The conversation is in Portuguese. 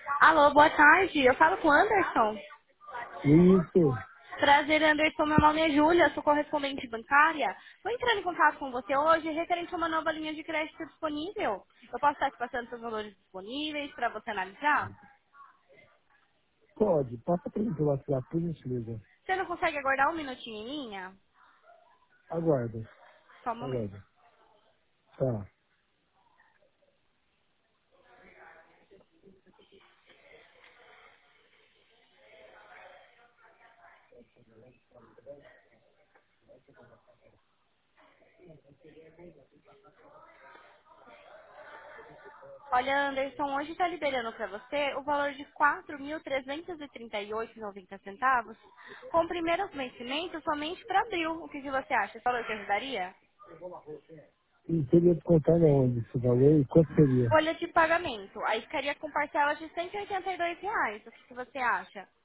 Alô, boa tarde. Eu falo com o Anderson. Isso. Prazer, Anderson. Meu nome é Júlia, sou correspondente bancária. Vou entrar em contato com você hoje referente a uma nova linha de crédito disponível. Eu posso estar te passando seus valores disponíveis para você analisar? Pode. Passa para mim pelo WhatsApp, por gentileza. Você não consegue aguardar um minutinho em linha? Aguarda. Só um momento. Aguarda. Tá. Olha, Anderson, hoje está liberando para você o valor de R$ 4.338,90, com primeiros vencimentos somente para abril. O que você acha? Esse valor te ajudaria? E teria de contar na onde esse valor e quanto seria? Folha de pagamento. Aí ficaria com parcelas de R$ 182. O que você acha?